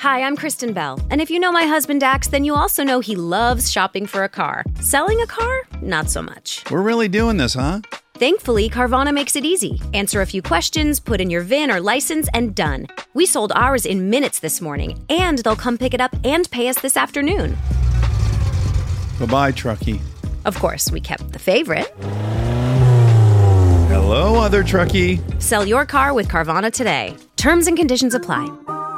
Hi, I'm Kristen Bell, and if you know my husband Dax, then you also know he loves shopping for a car. Selling a car? Not so much. We're really doing this, huh? Thankfully, Carvana makes it easy. Answer a few questions, put in your VIN or license, and done. We sold ours in minutes this morning, and they'll come pick it up and pay us this afternoon. Bye-bye, Truckee. Of course, we kept the favorite. Hello, other Truckee. Sell your car with Carvana today. Terms and conditions apply.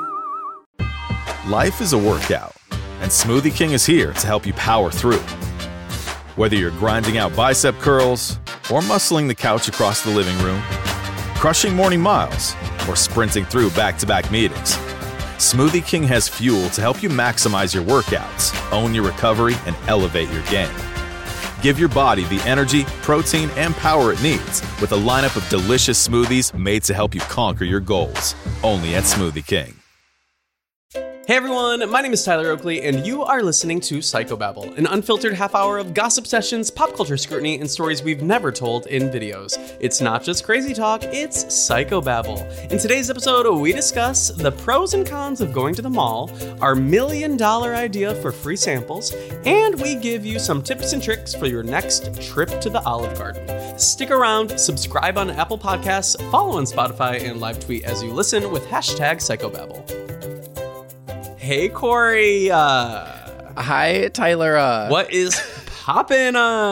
Life is a workout, and Smoothie King is here to help you power through. Whether you're grinding out bicep curls or muscling the couch across the living room, crushing morning miles, or sprinting through back-to-back meetings, Smoothie King has fuel to help you maximize your workouts, own your recovery, and elevate your game. Give your body the energy, protein, and power it needs with a lineup of delicious smoothies made to help you conquer your goals. Only at Smoothie King. Hey everyone, my name is Tyler Oakley, and you are listening to Psychobabble, an unfiltered half hour of gossip sessions, pop culture scrutiny, and stories we've never told in videos. It's not just crazy talk, it's Psychobabble. In today's episode, we discuss the pros and cons of going to the mall, our $1 million idea for free samples, and we give you some tips and tricks for your next trip to the Olive Garden. Stick around, subscribe on Apple Podcasts, follow on Spotify, and live tweet as you listen with #Psychobabble. Hey, Corey. Hi, Tyler. What is poppin'?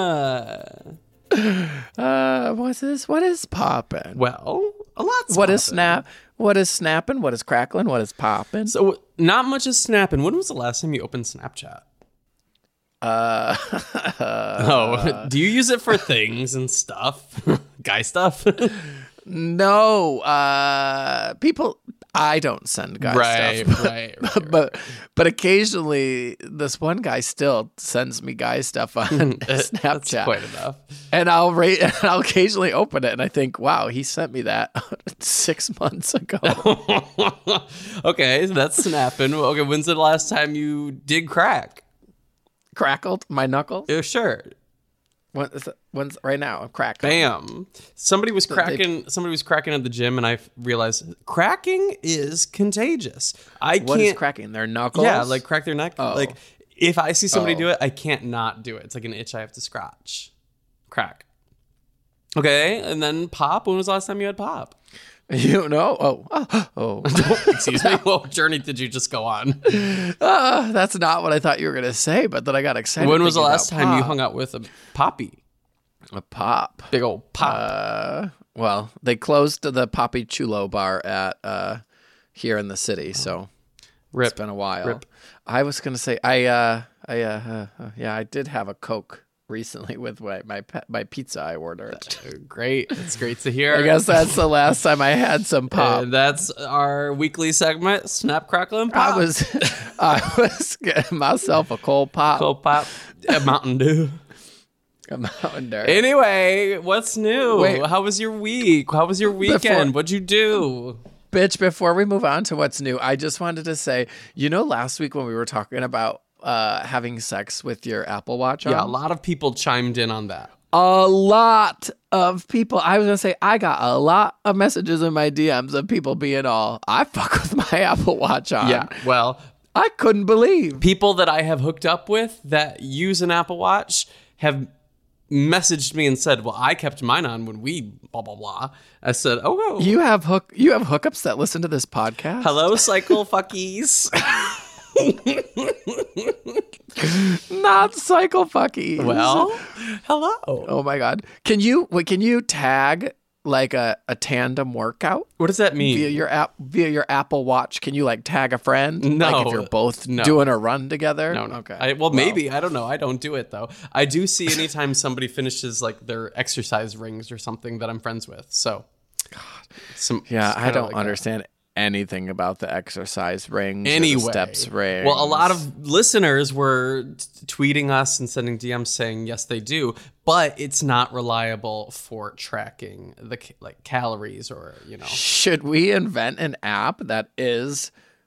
What's this? What is poppin'? Well, a lot's What poppin'. is snap? What is snapping? What is crackling? What is popping? So, not much is snapping. When was the last time you opened Snapchat? Do you use it for things and stuff? Guy stuff? No. People. I don't send guy stuff. Right. But occasionally, this one guy still sends me guy stuff on Snapchat. That's quite enough. And I'll occasionally open it, and I think, wow, he sent me that 6 months ago. Okay, so that's snapping. Okay, when's the last time you did crack? Crackled my knuckles? Yeah, sure. When's right now? I'm cracking. Bam. Somebody was cracking at the gym, and I realized cracking is contagious. What is cracking? Their knuckles? Yeah, like crack their neck. Oh. Like if I see somebody do it, I can't not do it. It's like an itch I have to scratch. Crack. Okay, and then pop. When was the last time you had pop? You know? Oh. Excuse me. What journey did you just go on? That's not what I thought you were going to say, but then I got excited. When was the last time you hung out with a poppy? A pop. Big old pop. Well, they closed the Poppy Chulo bar at here in the city, so Rip. It's been a while. Rip. I was going to say I did have a Coke recently with my pizza I ordered. Great. It's great to hear. I guess that's the last time I had some pop. And that's our weekly segment, Snap, Crackle, and Pop. I was getting myself a cold pop. Cold pop. A Mountain Dew. A Mountain Dew. Anyway, what's new? Wait. How was your week? How was your weekend? What'd you do? Bitch, before we move on to what's new, I just wanted to say, last week when we were talking about having sex with your Apple Watch on? Yeah, a lot of people chimed in on that. A lot of people. I was going to say, I got a lot of messages in my DMs of people being all, I fuck with my Apple Watch on. Yeah, well, I couldn't believe. People that I have hooked up with that use an Apple Watch have messaged me and said, well, I kept mine on when we blah, blah, blah. I said, oh. You have hookups that listen to this podcast? Hello, cycle fuckies. Not cycle fuckies. Well, hello. Oh my God. Can you tag like a tandem workout? What does that mean? Via your Apple Watch, can you like tag a friend? No. Like if you're both doing a run together? No. Okay. Maybe. I don't know. I don't do it though. I do see anytime somebody finishes like their exercise rings or something that I'm friends with. So, I don't understand anything about the exercise rings, anyway, or the steps rings. Well, a lot of listeners were tweeting us and sending DMs saying yes, they do, but it's not reliable for tracking the calories or Should we invent an app that is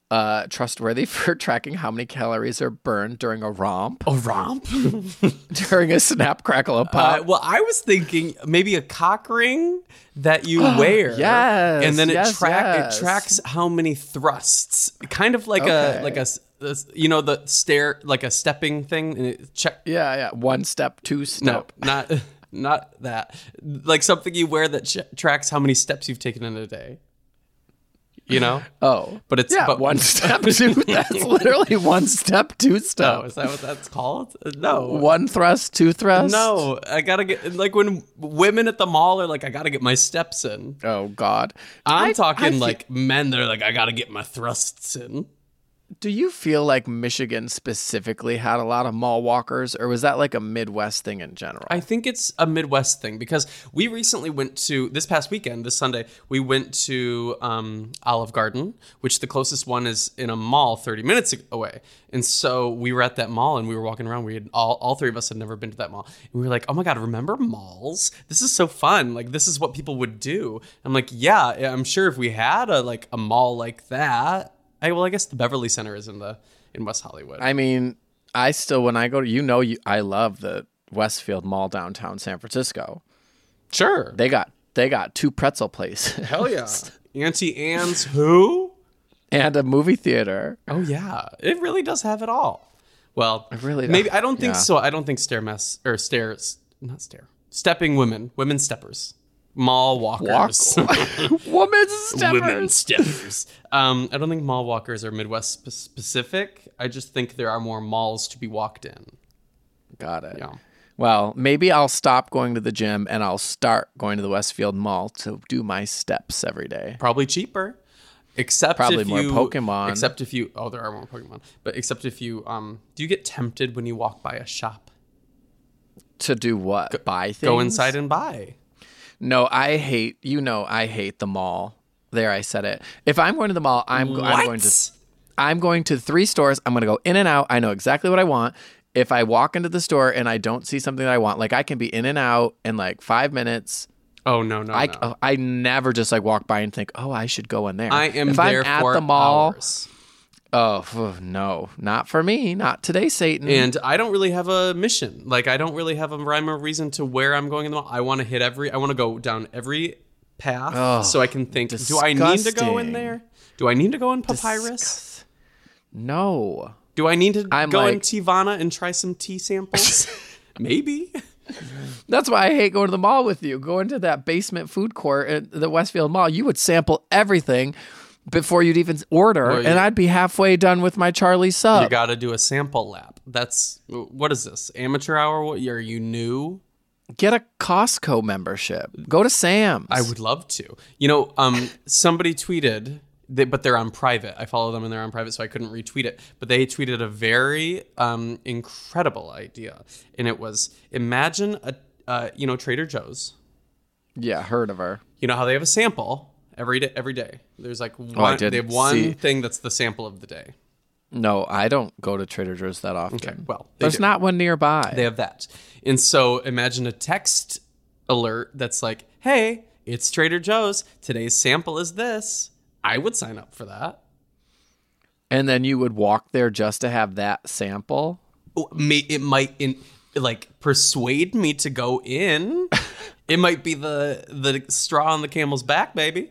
trustworthy for tracking how many calories are burned during a romp. A romp? During a snap, crackle, and pop. Well, I was thinking maybe a cock ring that you wear. Yes, and then yes. it tracks how many thrusts. Kind of like a you know, the stair, like a stepping thing. And it Yeah. 1 step, 2 step. No, not that. Like something you wear that tracks how many steps you've taken in a day. You know? Oh. But it's 1 step, 2. That's literally 1 step, 2 step. Oh, is that what that's called? No. 1 thrust, 2 thrust? No. I gotta get, like when women at the mall are like, I gotta get my steps in. Oh, God. I'm talking like men that are like, I gotta get my thrusts in. Do you feel like Michigan specifically had a lot of mall walkers, or was that like a Midwest thing in general? I think it's a Midwest thing because we recently went to, this past weekend, this Sunday, we went to Olive Garden, which the closest one is in a mall 30 minutes away. And so we were at that mall and we were walking around. We had all three of us had never been to that mall. And we were like, oh my God, remember malls? This is so fun. Like, this is what people would do. I'm like, yeah, I'm sure if we had a mall like that. I guess the Beverly Center is in West Hollywood. I mean, I still, when I go to, I love the Westfield Mall downtown San Francisco. Sure. They got 2 pretzel places. Hell yeah. Auntie Anne's who? And a movie theater. Oh yeah. It really does have it all. Well, it really does. Maybe I don't think so. I don't think stepping women steppers. Mall walkers. Women steppers. Women steppers. I don't think mall walkers are Midwest specific. I just think there are more malls to be walked in. Got it. Yeah. Well, maybe I'll stop going to the gym and I'll start going to the Westfield Mall to do my steps every day. Probably cheaper. Except probably if more Pokemon. Except if you, there are more Pokemon. But except if you, do you get tempted when you walk by a shop? To do what? Buy things? Go inside and buy. No, I hate the mall. There, I said it. If I'm going to the mall, I'm going to 3 stores. I'm going to go in and out. I know exactly what I want. If I walk into the store and I don't see something that I want, like I can be in and out in like 5 minutes. Oh, no. I never just like walk by and think, oh, I should go in there. I am if there I'm for at the mall, hours. Oh, no, not for me. Not today, Satan. And I don't really have a mission. Like, I don't really have a rhyme or reason to where I'm going in the mall. I want to go down every path so I can think, disgusting. Do I need to go in there? Do I need to go in Papyrus? No. Do I need to go in Teavana and try some tea samples? Maybe. That's why I hate going to the mall with you. Go into that basement food court at the Westfield Mall. You would sample everything before you'd even order, and I'd be halfway done with my Charlie sub. You got to do a sample lap. What is this? Amateur hour? Are you new? Get a Costco membership. Go to Sam's. I would love to. You know, somebody tweeted, but they're on private. I follow them and they're on private, so I couldn't retweet it. But they tweeted a very incredible idea, and it was, imagine Trader Joe's. Yeah, heard of her. You know how they have a sample every day. There's like one. They have one thing that's the sample of the day. No, I don't go to Trader Joe's that often. Okay, well, there's not one nearby. They have that, and so imagine a text alert that's like, "Hey, it's Trader Joe's. Today's sample is this." I would sign up for that. And then you would walk there just to have that sample? It might persuade me to go in. It might be the straw on the camel's back, baby.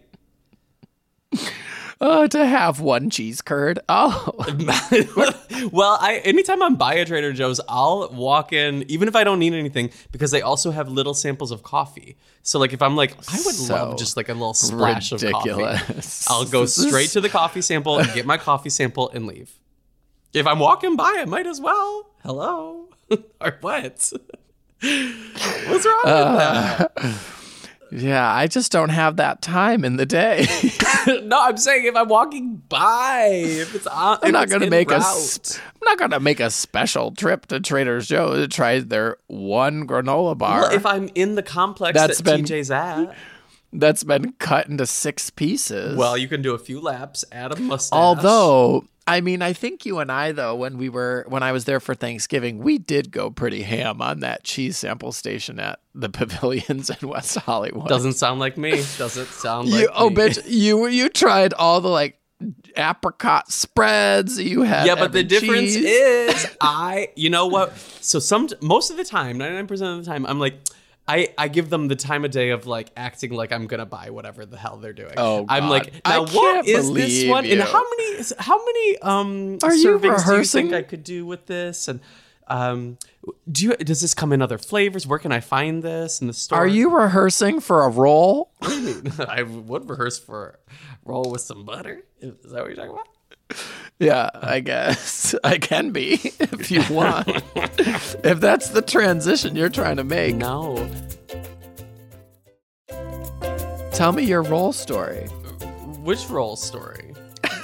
To have one cheese curd. Oh. Well, anytime I'm by a Trader Joe's, I'll walk in, even if I don't need anything, because they also have little samples of coffee. So, like, if I'm like, I would love just like a little splash of coffee, I'll go straight to the coffee sample and get my coffee sample and leave. If I'm walking by, I might as well. Hello? Or what? What's wrong with that? Yeah, I just don't have that time in the day. No, I'm saying if I'm walking by, if it's on, I'm not going to make a special trip to Trader Joe's to try their one granola bar. Well, if I'm in the complex that TJ's at. That's been cut into 6 pieces. Well, you can do a few laps, add a mustache. Although, I mean, I think you and I, though, when I was there for Thanksgiving, we did go pretty ham on that cheese sample station at the Pavilions in West Hollywood. Doesn't sound like me. Doesn't sound like me. Oh, bitch, you tried all the, like, apricot spreads. You had Yeah, but the difference cheese. is you know what? So most of the time, 99% of the time, I'm like, I give them the time of day of like acting like I'm gonna buy whatever the hell they're doing. Oh, I'm God. like, I now can't what is this believe one? And you. how many Are you servings do you rehearsing? think I could do with this? And does this come in other flavors? Where can I find this in the store? Are you rehearsing for a role? What do you mean? I would rehearse for a roll with some butter. Is that what you're talking about? Yeah, I guess I can be if you want. If that's the transition you're trying to make. No. Tell me your role story. Which roll story?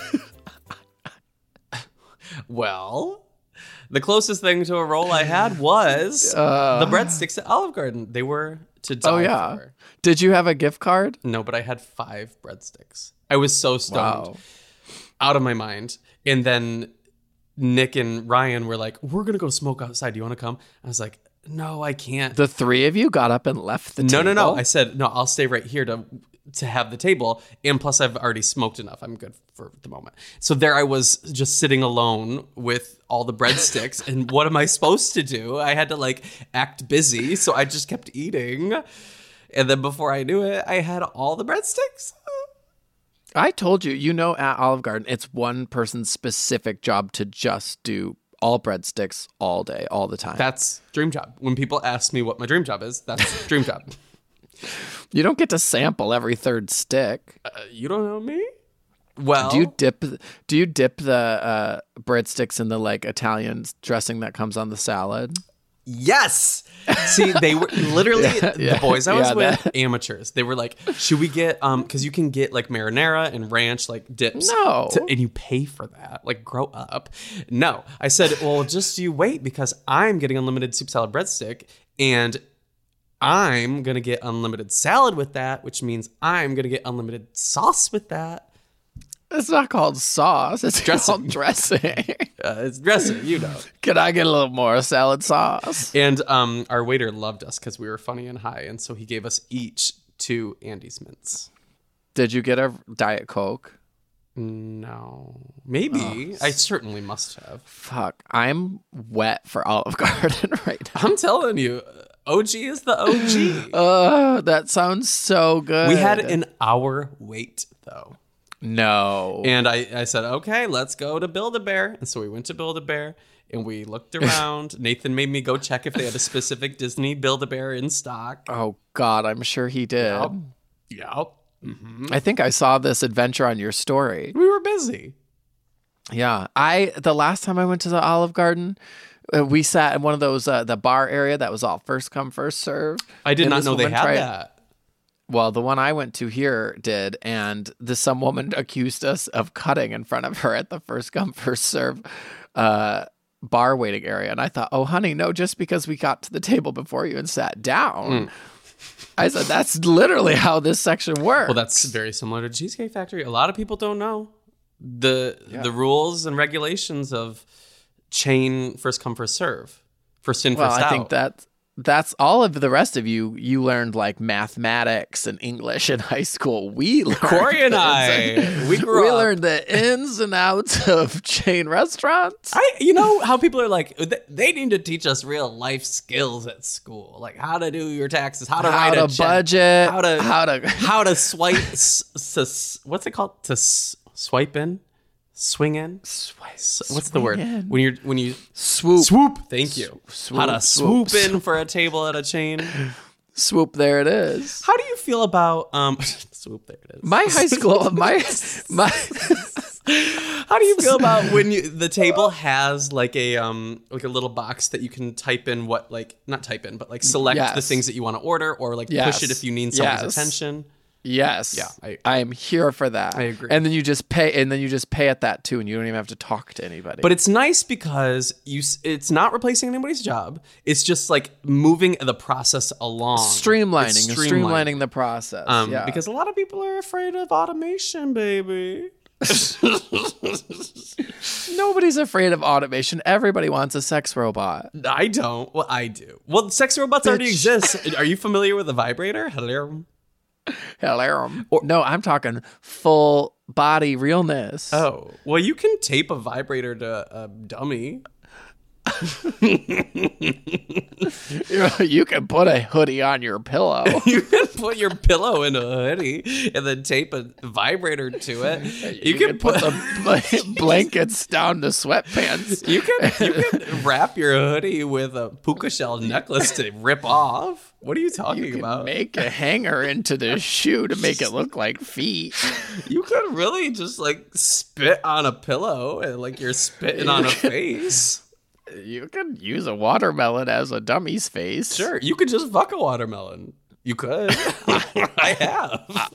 Well, the closest thing to a roll I had was the breadsticks at Olive Garden. They were to die Oh yeah. for. Did you have a gift card? No, but I had 5 breadsticks. I was so stoned. Wow. Out of my mind. And then Nick and Ryan were like, we're going to go smoke outside. Do you want to come? I was like, no, I can't. The three of you got up and left the table? No. I said, no, I'll stay right here to have the table. And plus, I've already smoked enough. I'm good for the moment. So there I was just sitting alone with all the breadsticks. And what am I supposed to do? I had to like act busy. So I just kept eating. And then before I knew it, I had all the breadsticks. I told you, at Olive Garden, it's one person's specific job to just do all breadsticks all day, all the time. That's dream job. When people ask me what my dream job is, that's dream job. You don't get to sample every third stick. You don't know me? Well, Do you dip the breadsticks in the like Italian dressing that comes on the salad? yes. See, they were literally the boys I was with, amateurs. They were like, should we get because you can get like marinara and ranch like dips. No. And you pay for that. Like, grow up. No. I said, well, just you wait because I'm getting unlimited soup salad breadstick and I'm going to get unlimited salad with that, which means I'm going to get unlimited sauce with that. It's not called sauce. It's called dressing. It's dressing, you know. Can I get a little more salad sauce? And our waiter loved us because we were funny and high, and so he gave us each 2 Andes mints. Did you get a Diet Coke? No. Maybe. I certainly must have. Fuck. I'm wet for Olive Garden right now. I'm telling you, OG is the OG. That sounds so good. We had an hour wait, though. No. And I said, okay, let's go to Build-A-Bear. And so we went to Build-A-Bear and we looked around. Nathan made me go check if they had a specific Disney Build-A-Bear in stock. Oh, God, I'm sure he did. Yep. I think I saw this adventure on your story. We were busy. Yeah. The last time I went to the Olive Garden, we sat in one of those, the bar area that was all first come, first serve. I did And not this know they woman had tried- that. Well, the one I went to here did, and some woman accused us of cutting in front of her at the first come, first serve bar waiting area. And I thought, oh, honey, no, just because we got to the table before you and sat down. I said, that's literally how this section works. Well, that's very similar to Cheesecake Factory. A lot of people don't know the rules and regulations of chain first come, first serve. First in, first out. I think that's all of the rest of you. You learned like mathematics and English in high school. We learned Corey and I, we grew up. learned the ins and outs of chain restaurants. You know how people are like, they need to teach us real life skills at school, like how to do your taxes, how to write a check, budget, how to swipe. What's it called? To swipe in, swing in. What's the word in. when you swoop. Thank you. Swoop, How to swoop in for a table at a chain. Swoop, there it is. How do you feel about swoop? There it is. My high school, my. How do you feel about when the table has like a little box that you can type in what, like, not type in, but like select the things that you want to order, or like push it if you need someone's attention? Yes. Yeah. I am here for that. I agree. And then you just pay at that too, and you don't even have to talk to anybody. But it's nice because it's not replacing anybody's job. It's just like moving the process along. Streamlining the process. Because a lot of people are afraid of automation, baby. Nobody's afraid of automation. Everybody wants a sex robot. I don't. Well, I do. Well, sex robots already exist. Are you familiar with a vibrator? Hello. No, I'm talking full body realness. Oh, well, you can tape a vibrator to a dummy. You can put a hoodie on your pillow. You can put your pillow in a hoodie and then tape a vibrator to it. You can put the blankets down to sweatpants. You can wrap your hoodie with a puka shell necklace to rip off. What are you talking about? Make a hanger into the shoe to make it look like feet. You could really just like spit on a pillow and like you're spitting on a face. You could use a watermelon as a dummy's face. Sure, you could just fuck a watermelon. You could. I have.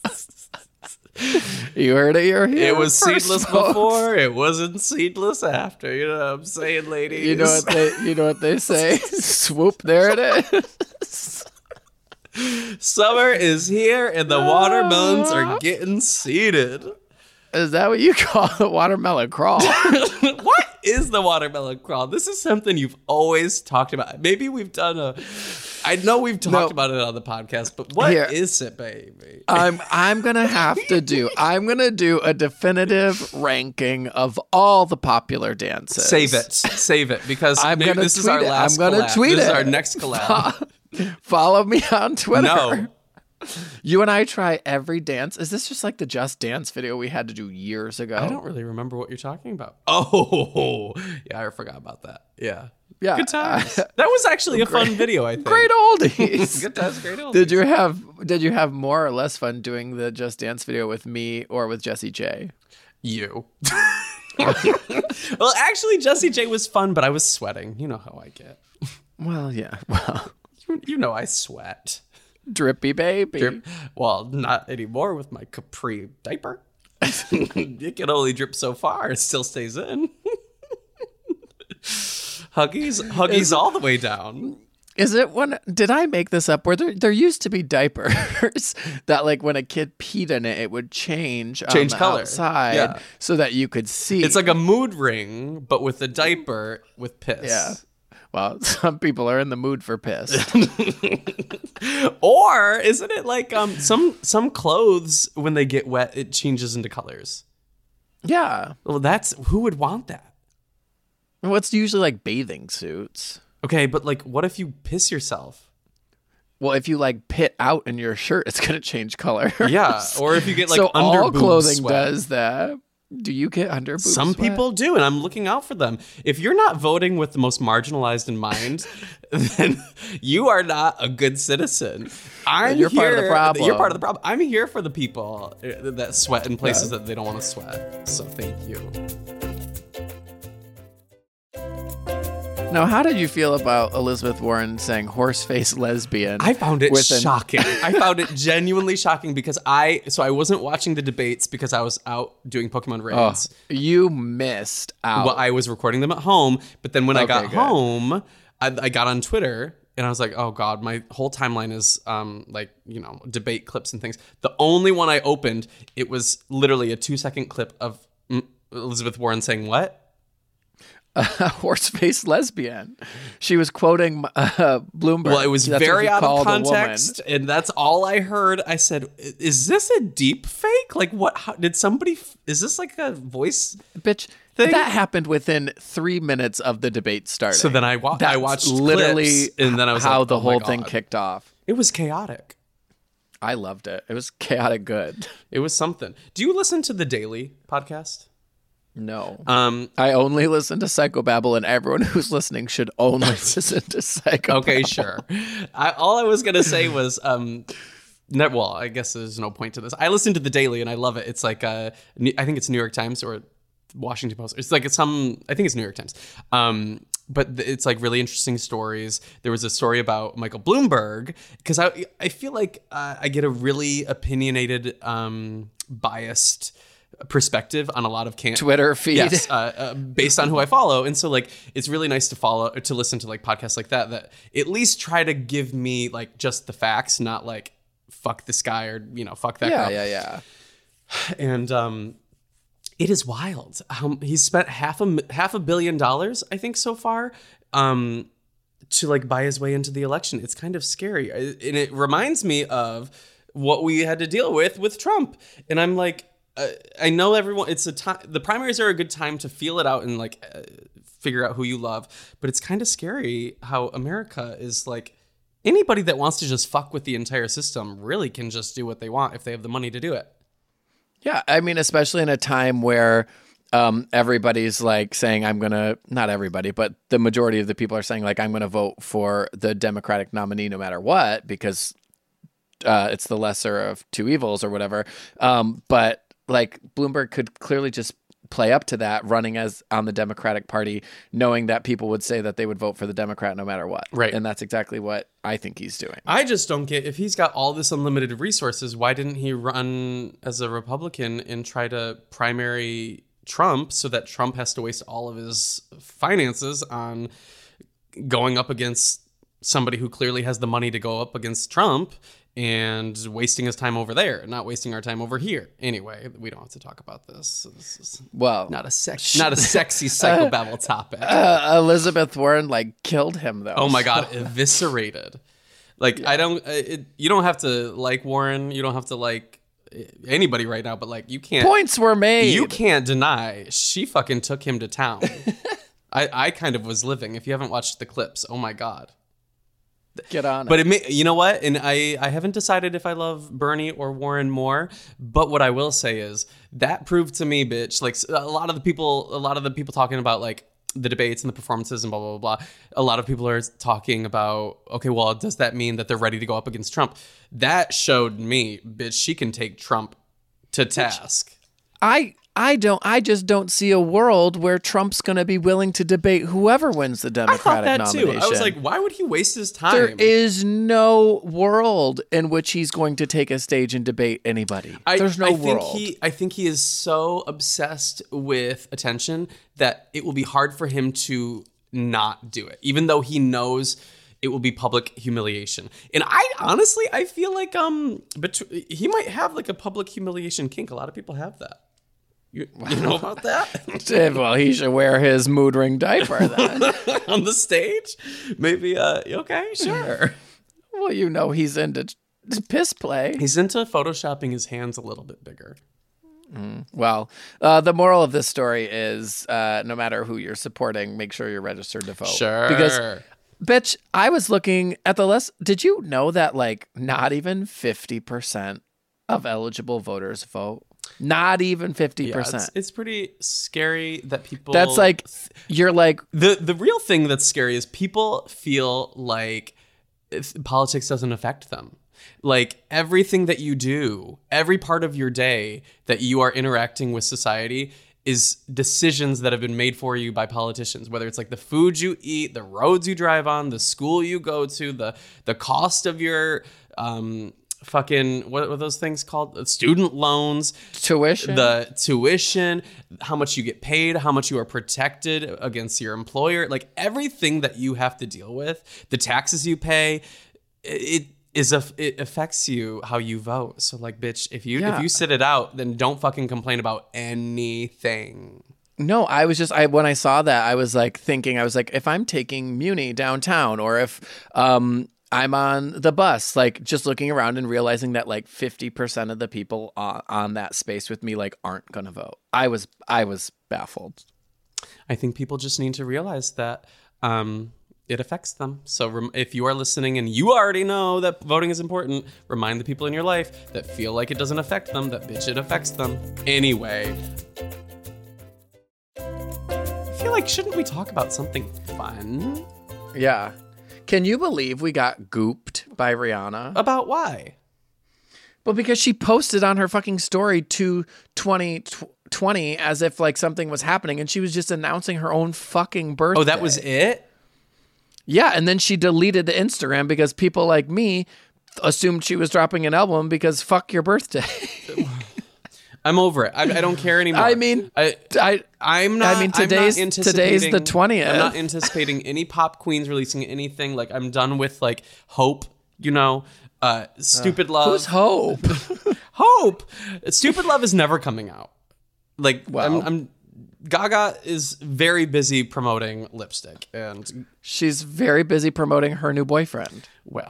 You heard it here. It was first, seedless folks. Before. It wasn't seedless after. You know what I'm saying, ladies? You know what they say? Swoop, there it is. Summer is here and the watermelons are getting seeded. Is that what you call the watermelon crawl? What is the watermelon crawl? This is something you've always talked about. Maybe we've done I know we've talked about it on the podcast, but what is it, baby? I'm gonna do a definitive ranking of all the popular dances. Save it, because this is our last. I'm gonna tweet it. This is our next collab. Follow me on Twitter. No. You and I try every dance. Is this just like the Just Dance video we had to do years ago? I don't really remember what you're talking about. Oh, yeah, I forgot about that. Yeah. Good times. That was actually a fun video, I think. Great oldies. Good times, great oldies. Did you have more or less fun doing the Just Dance video with me or with Jessie J? You. Well, actually, Jessie J was fun, but I was sweating. You know how I get. Well, yeah. Well, you know I sweat. Drippy baby. Well, not anymore with my Capri diaper. It can only drip so far. It still stays in. Huggies all the way down. Is it one? Did I make this up? Where there used to be diapers that, like, when a kid peed in it, it would change color outside, so that you could see. It's like a mood ring, but with the diaper with piss. Yeah. Well, some people are in the mood for piss. Or isn't it like some clothes, when they get wet, it changes into colors? Yeah. Well, who would want that? Well, it's usually like bathing suits. Okay, but like, what if you piss yourself? Well, if you like pit out in your shirt, it's gonna change color. Yeah, or if you get like so under all boob clothing sweat. does that. Do you get under boob Some sweat? people do, and I'm looking out for them. If you're not voting with the most marginalized in mind, then you are not a good citizen. You're part of the problem. You're part of the problem. I'm here for the people that sweat in places that they don't want to sweat. So thank you. Now, how did you feel about Elizabeth Warren saying horse-faced lesbian? I found it shocking. I found it genuinely shocking because I wasn't watching the debates because I was out doing Pokemon raids. Oh, you missed out. Well, I was recording them at home, but then when I got good. home, I got on Twitter and I was like, oh God, my whole timeline is debate clips and things. The only one I opened, it was literally a 2-second clip of Elizabeth Warren saying what? A horse-faced lesbian. She was quoting Bloomberg. Well, it was very out of context, and that's all I heard. I said, "Is this a deep fake? Like, what? How, did somebody? Is this like a voice bitch thing?" That happened within 3 minutes of the debate starting. So then I watched literally clips, and then I was how like, the oh whole my thing God. kicked off. It was chaotic. I loved it. It was chaotic good. It was something. Do you listen to the Daily podcast? No. I only listen to Psychobabble, and everyone who's listening should only listen to Psychobabble. Okay, sure. All I was going to say was, well, I guess there's no point to this. I listen to the Daily, and I love it. It's like, I think it's New York Times or Washington Post. It's like I think it's New York Times. But it's like really interesting stories. There was a story about Michael Bloomberg, because I feel like I get a really opinionated, biased perspective on a lot of Twitter feed. Yes, based on who I follow. And so like it's really nice to listen to like podcasts like that at least try to give me like just the facts, not like fuck this guy or fuck that girl. Yeah. And it is wild. He's spent half $500 million, I think, so far, to like buy his way into the election. It's kind of scary, and it reminds me of what we had to deal with Trump. And I'm like, I know everyone. It's a time. The primaries are a good time to feel it out and like figure out who you love. But it's kind of scary how America is like anybody that wants to just fuck with the entire system really can just do what they want if they have the money to do it. Yeah, I mean, especially in a time where everybody's like saying, I'm going to, not everybody, but the majority of the people are saying like, I'm going to vote for the Democratic nominee no matter what, because it's the lesser of two evils or whatever. But like Bloomberg could clearly just play up to that running as on the Democratic Party, knowing that people would say that they would vote for the Democrat no matter what. Right. And that's exactly what I think he's doing. I just don't get, if he's got all this unlimited resources, why didn't he run as a Republican and try to primary Trump so that Trump has to waste all of his finances on going up against somebody who clearly has the money to go up against Trump and wasting his time over there, not wasting our time over here. Anyway, we don't have to talk about this. This is not a sexy psychobabble topic. Elizabeth Warren like killed him though. Oh my God, eviscerated. Like you don't have to like Warren. You don't have to like anybody right now, but like you can't. Points were made. You can't deny she fucking took him to town. I kind of was living. If you haven't watched the clips, oh my God. Get on but you know what? And I haven't decided if I love Bernie or Warren more. But what I will say is that proved to me, bitch. Like a lot of the people talking about like the debates and the performances and blah blah blah. A lot of people are talking about, okay, well, does that mean that they're ready to go up against Trump? That showed me, bitch, she can take Trump to task. I just don't see a world where Trump's going to be willing to debate whoever wins the Democratic nomination. I thought that too. I was like, why would he waste his time? There is no world in which he's going to take a stage and debate anybody. There's no world. I think he is so obsessed with attention that it will be hard for him to not do it, even though he knows it will be public humiliation. And I feel like he might have like a public humiliation kink. A lot of people have that. You know about that? Well, he should wear his mood ring diaper then. On the stage? Maybe, okay, sure. Well, you know he's into piss play. He's into photoshopping his hands a little bit bigger. Well, the moral of this story is no matter who you're supporting, make sure you're registered to vote. Sure. Because, bitch, I was looking at the list. Did you know that, like, not even 50% of eligible voters vote? Not even 50%. Yeah, it's pretty scary that people... That's like, you're like... The real thing that's scary is people feel like politics doesn't affect them. Like everything that you do, every part of your day that you are interacting with society is decisions that have been made for you by politicians, whether it's like the food you eat, the roads you drive on, the school you go to, the cost of your... fucking what are those things called? Student loans, the tuition, how much you get paid, how much you are protected against your employer, like everything that you have to deal with, the taxes you pay, it affects you how you vote. So like, bitch, if you sit it out, then don't fucking complain about anything. No, when I saw that, I was like thinking, if I'm taking Muni downtown, or if I'm on the bus, like just looking around and realizing that like 50% of the people on that space with me like aren't going to vote. I was baffled. I think people just need to realize that it affects them. So if you are listening and you already know that voting is important, remind the people in your life that feel like it doesn't affect them, that bitch, it affects them. Anyway, I feel like, shouldn't we talk about something fun? Yeah. Can you believe we got gooped by Rihanna? About why? Well, because she posted on her fucking story to 2020 as if like something was happening, and she was just announcing her own fucking birthday. Oh, that was it? Yeah, and then she deleted the Instagram because people like me assumed she was dropping an album because fuck your birthday. I'm over it. I don't care anymore. I mean, today's the 20th. I'm not anticipating any pop queens releasing anything. Like, I'm done with like Hope. You know, Stupid Love. Who's Hope? Hope. Stupid Love is never coming out. Like, well, Gaga is very busy promoting lipstick, and she's very busy promoting her new boyfriend. Well,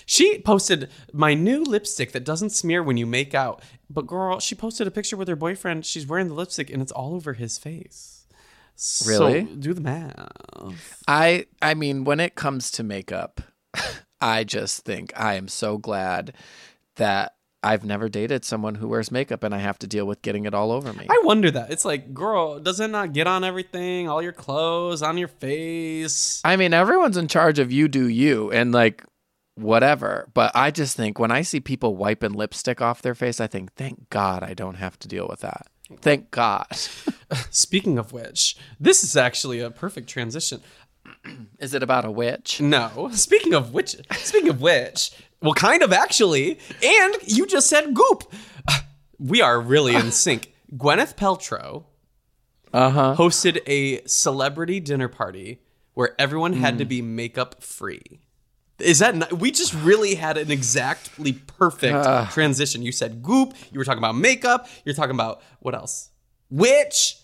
She posted my new lipstick that doesn't smear when you make out. But girl, she posted a picture with her boyfriend. She's wearing the lipstick and it's all over his face. Really? So do the math. I mean, when it comes to makeup, I just think I am so glad that I've never dated someone who wears makeup and I have to deal with getting it all over me. I wonder that. It's like, girl, does it not get on everything? All your clothes, on your face? I mean, everyone's in charge of you do you and like whatever. But I just think when I see people wiping lipstick off their face, I think, thank God I don't have to deal with that. Thank God. Speaking of which, this is actually a perfect transition. Is it about a witch? No. Speaking of which, well, kind of actually. And you just said goop. We are really in sync. Gwyneth Paltrow hosted a celebrity dinner party where everyone had to be makeup free. Is that not, we just really had an exactly perfect transition. You said goop. You were talking about makeup. You're talking about what else? Witch.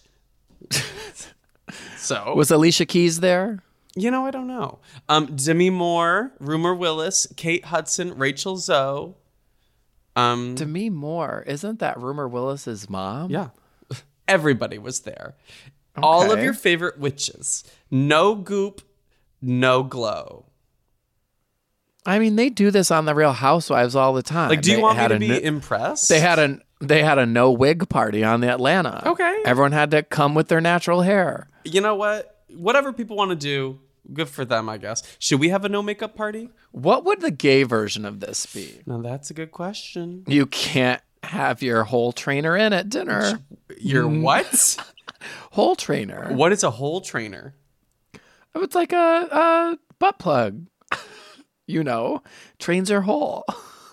So Was Alicia Keys there? You know, I don't know. Demi Moore, Rumor Willis, Kate Hudson, Rachel Zoe. Demi Moore. Isn't that Rumor Willis's mom? Yeah. Everybody was there. All of Okay. your favorite witches. No goop, no glow. I mean, they do this on The Real Housewives all the time. Like, do you They want me had to a be impressed? They had a no wig party on the Atlanta. Okay. Everyone had to come with their natural hair. You know what? Whatever people want to do, good for them, I guess. Should we have a no makeup party? What would the gay version of this be? Now, that's a good question. You can't have your whole trainer in at dinner. Your what? Whole trainer. What is a whole trainer? It's like a butt plug. You know, trains are whole.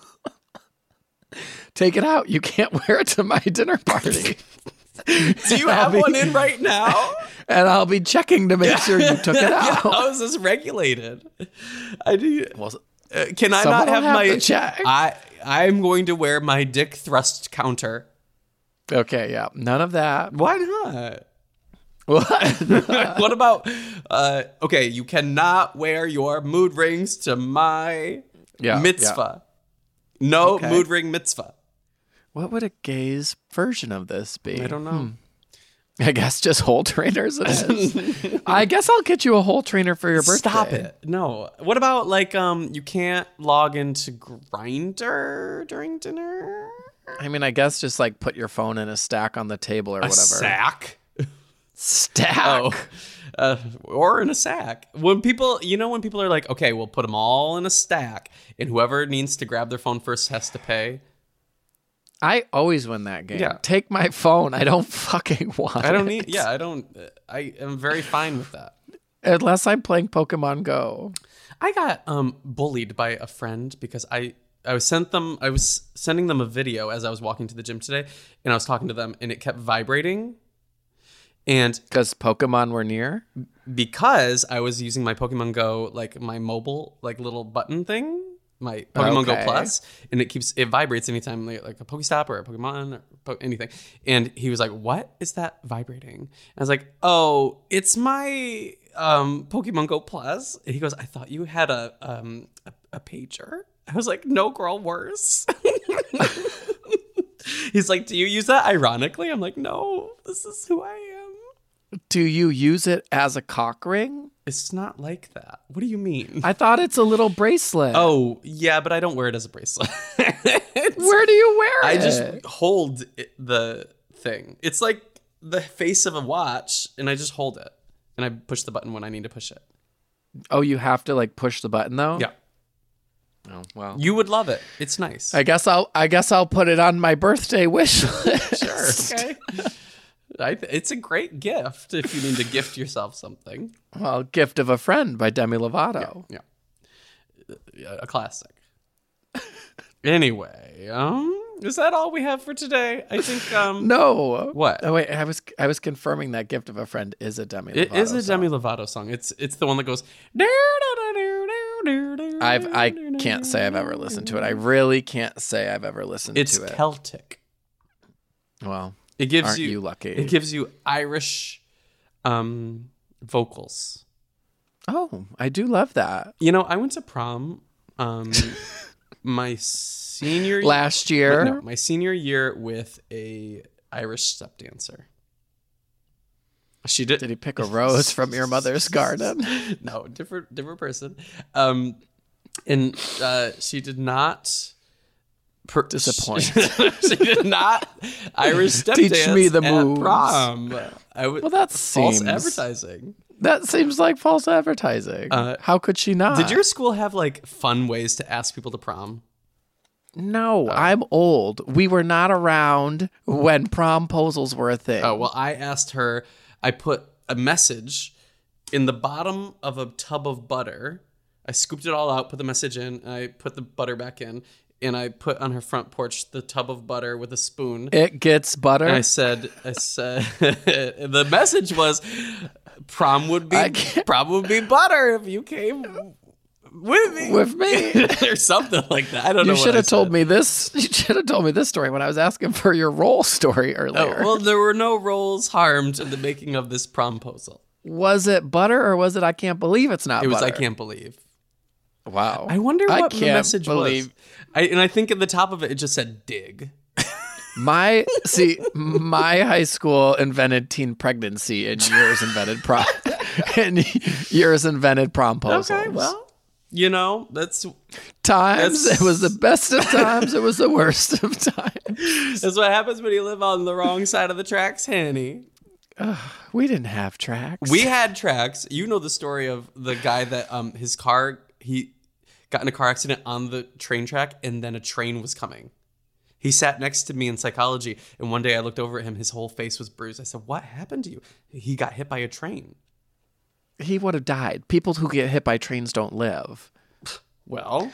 Take it out. You can't wear it to my dinner party. Do you have one in right now? And I'll be checking to make sure you took it out. How is this regulated? I do. Well, Can I someone not have will have my to check. I'm going to wear my dick thrust counter. okay, yeah. None of that. Why not? What? What about okay, you cannot wear your mood rings to my mitzvah. No Okay. mood ring mitzvah. What would a gay's version of this be? I don't know. I guess just whole trainers it is. I guess I'll get you a whole trainer for your birthday. Stop it. No. What about like you can't log into Grindr during dinner? I mean, I guess just like put your phone in a stack on the table or A whatever. sack? Stack. Or in a sack. When people are like, okay, we'll put them all in a stack, and whoever needs to grab their phone first has to pay. I always win that game. Yeah. Take my phone. I don't fucking want I don't it. need. Yeah, I don't. I am very fine with that. Unless I'm playing Pokemon Go. I got bullied by a friend because I was sending them a video as I was walking to the gym today, and I was talking to them, and it kept vibrating. And Because Pokemon were near? because I was using my Pokemon Go, like my mobile, like little button thing, my Pokemon Go Okay. Plus, and it vibrates anytime like a Pokestop or a Pokemon or anything. And he was like, "What is that vibrating?" And I was like, "Oh, it's my Pokemon Go Plus." And he goes, "I thought you had a pager." I was like, "No, girl, worse." He's like, "Do you use that ironically?" I'm like, "No, this is who I am." Do you use it as a cock ring? It's not like that. What do you mean? I thought it's a little bracelet. Oh, yeah, but I don't wear it as a bracelet. Where do you wear it? I just hold the thing. It's like the face of a watch, and I just hold it. And I push the button when I need to push it. Oh, you have to like push the button though? Yeah. Oh, well. You would love it. It's nice. I guess I'll put it on my birthday wish list. Sure. Okay. It's a great gift if you need to gift yourself something. Well, Gift of a Friend by Demi Lovato. Yeah. A classic. Anyway, is that all we have for today? I think No. What? Oh wait, I was confirming that Gift of a Friend is a Demi Lovato It is a song. Demi Lovato song. It's the one that goes. I can't say I've ever listened to it. I really can't say I've ever listened It's to it. Celtic. Well, It gives aren't you, you lucky? It gives you Irish vocals. Oh, I do love that. You know, I went to prom my senior Last year? No, my senior year with a Irish step dancer. She did. Did he pick a rose from your mother's garden? No, different person. And she did not disappoint. She did not Irish step Teach dance me the at moves. prom. Well, that false seems advertising. That seems like false advertising. How could she not? Did your school have like fun ways to ask people to prom? No, I'm old. We were not around when promposals were a thing. Oh, well, I asked her, I put a message in the bottom of a tub of butter. I scooped it all out, put the message in, and I put the butter back in, and I put on her front porch the tub of butter with a spoon. It gets butter? And I said, the message was, prom would be butter if you came with me or something like that. I don't know. You should have told me this. You should have told me this story when I was asking for your roll story earlier. Oh, well, there were no rolls harmed in the making of this promposal. Was it butter or was it I can't believe it's not butter? It was I can't believe. Wow. I wonder what the message was. I think at the top of it just said dig. My high school invented teen pregnancy and yours invented promposals. Okay, well. You know, that's it was the best of times. It was the worst of times. That's what happens when you live on the wrong side of the tracks, Hanny. We didn't have tracks. We had tracks. You know the story of the guy that his car, he got in a car accident on the train track and then a train was coming. He sat next to me in psychology and one day I looked over at him. His whole face was bruised. I said, "What happened to you?" He got hit by a train. He would have died. People who get hit by trains don't live. Well,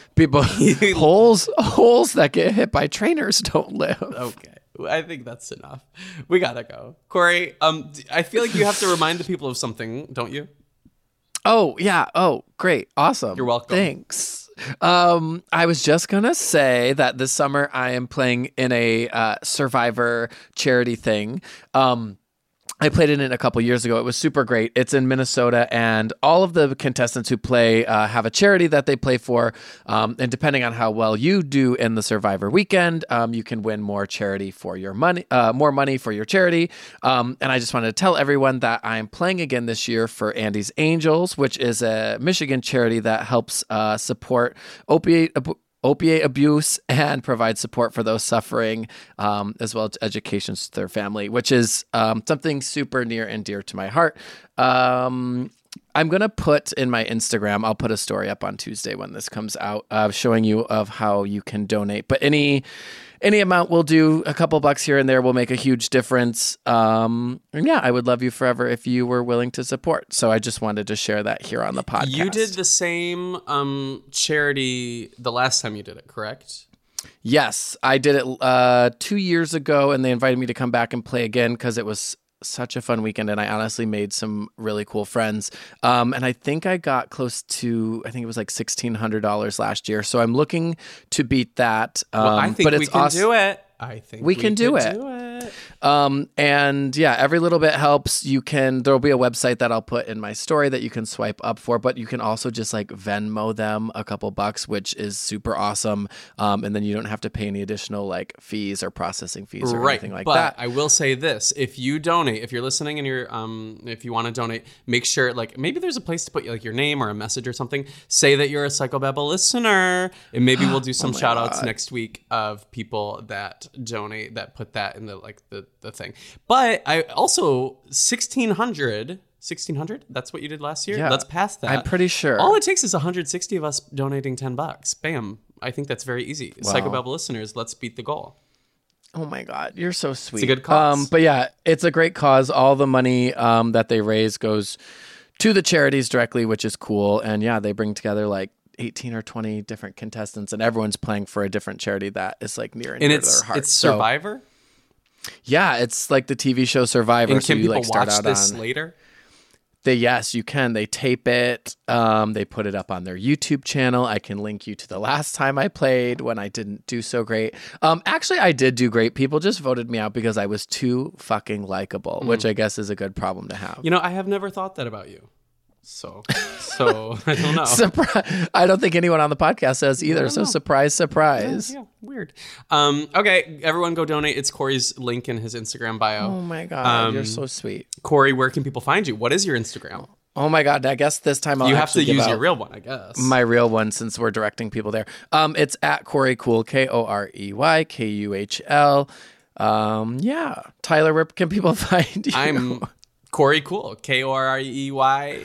holes that get hit by trainers don't live. Okay. I think that's enough. We gotta go. Corey, I feel like you have to remind the people of something, don't you? Oh, yeah. Oh, great. Awesome. You're welcome. Thanks. I was just going to say that this summer I am playing in a Survivor charity thing. I played in it a couple years ago. It was super great. It's in Minnesota, and all of the contestants who play have a charity that they play for. And depending on how well you do in the Survivor weekend, you can win more charity for your money, more money for your charity. And I just wanted to tell everyone that I'm playing again this year for Andy's Angels, which is a Michigan charity that helps support opiate abuse and provide support for those suffering, as well as education to their family, which is something super near and dear to my heart. I'm going to put in my Instagram, I'll put a story up on Tuesday when this comes out, showing you of how you can donate. But any amount will do. A couple bucks here and there will make a huge difference. And yeah, I would love you forever if you were willing to support. So I just wanted to share that here on the podcast. You did the same charity the last time you did it, correct? Yes, I did it 2 years ago, and they invited me to come back and play again because it was such a fun weekend, and I honestly made some really cool friends. And I think I got close to, I think it was like $1,600 last year. So I'm looking to beat that. Well, I think but we can do it. I think we can do it. And yeah, every little bit helps. There'll be a website that I'll put in my story that you can swipe up for, but you can also just like Venmo them a couple bucks, which is super awesome. And then you don't have to pay any additional like fees or processing fees or anything like that. I will say this, if you donate, if you're listening and you're, if you want to donate, make sure like maybe there's a place to put like your name or a message or something. Say that you're a Psychobabble listener, and maybe we'll do some shout outs next week of people that donate, that put that in the like the thing. But I also 1,600, that's what you did last year. Yeah, let's pass that. I'm pretty sure all it takes is 160 of us donating $10. Bam. I think that's very easy. Wow. Psychobabble listeners, let's beat the goal. Oh my God, you're so sweet. It's a good cause. But yeah, it's a great cause. All the money that they raise goes to the charities directly, which is cool. And yeah, they bring together like 18 or 20 different contestants, and everyone's playing for a different charity that is like near and dear to their heart. It's Survivor? Yeah, it's like the TV show Survivor. And can so you people like start watch out this on later? Yes, you can. They tape it. They put it up on their YouTube channel. I can link you to the last time I played when I didn't do so great. Actually, I did do great. People just voted me out because I was too fucking likable, which I guess is a good problem to have. You know, I have never thought that about you. So I don't know. Surprise! I don't think anyone on the podcast says either. So surprise. Yeah, weird. Okay, everyone go donate. It's Corey's link in his Instagram bio. Oh my God, you're so sweet. Corey, where can people find you? What is your Instagram? Oh my God, I guess this time you have to use your real one, I guess. My real one, since we're directing people there. It's at Corey Kuhl, KoreyKuhl. Yeah. Tyler, where can people find you? I'm Corey Kuhl, KoreyKuhl.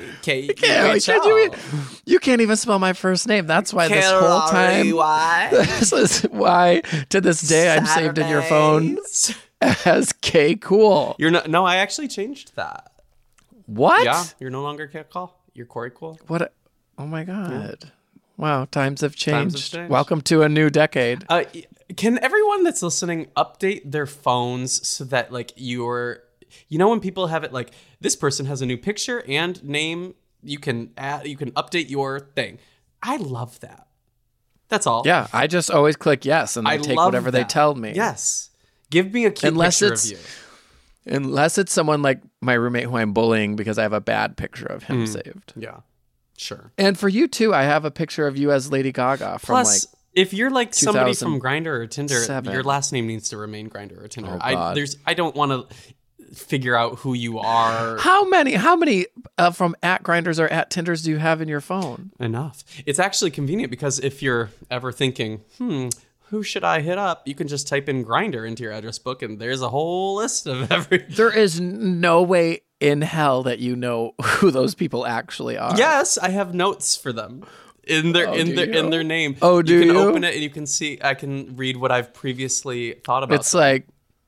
You can't even spell my first name. That's why this whole time. This is why to this day I'm saved in your phone as K Cool. You're not. No, I actually changed that. What? Yeah, you're no longer K Cool. You're Corey Kuhl. What? Oh my God. Yeah. Wow, times have changed. Changed. Welcome to a new decade. Can everyone that's listening update their phones so that like when people have it like this person has a new picture and name, you can update your thing. I love that. That's all. Yeah, I just always click yes and I take whatever they tell me. Yes. Give me a cute picture of you. Unless it's someone like my roommate who I'm bullying because I have a bad picture of him saved. Yeah, sure. And for you too, I have a picture of you as Lady Gaga from Plus, if you're like somebody from Grindr or Tinder, 2007. your last name needs to remain Grindr or Tinder. Oh, God. I don't want to figure out who you are. How many from at Grinders or at Tinders do you have in your phone? Enough. It's actually convenient because if you're ever thinking, who should I hit up? You can just type in Grindr into your address book, and there's a whole list of everything. There is no way in hell that you know who those people actually are. Yes, I have notes for them in their name. Oh, do you? You can open it and you can see. I can read what I've previously thought about. It's like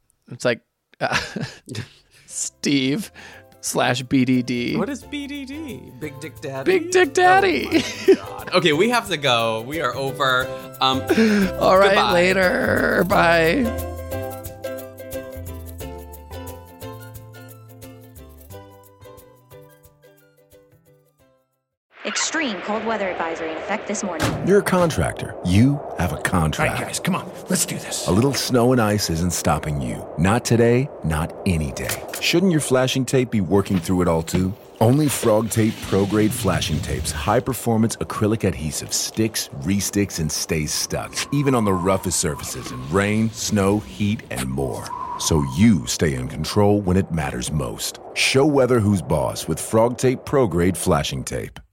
Steve /BDD. What is BDD? Big Dick Daddy. Big Dick Daddy. Oh my God. Okay, we have to go. We are over. All right, goodbye. Later. Bye. Extreme cold weather advisory in effect this morning. You're a contractor. You have a contract. All right, guys, come on. Let's do this. A little snow and ice isn't stopping you. Not today, not any day. Shouldn't your flashing tape be working through it all too? Only Frog Tape Pro Grade flashing tapes, high-performance acrylic adhesive sticks, re-sticks, and stays stuck, even on the roughest surfaces in rain, snow, heat, and more. So you stay in control when it matters most. Show weather who's boss with Frog Tape Pro Grade flashing tape.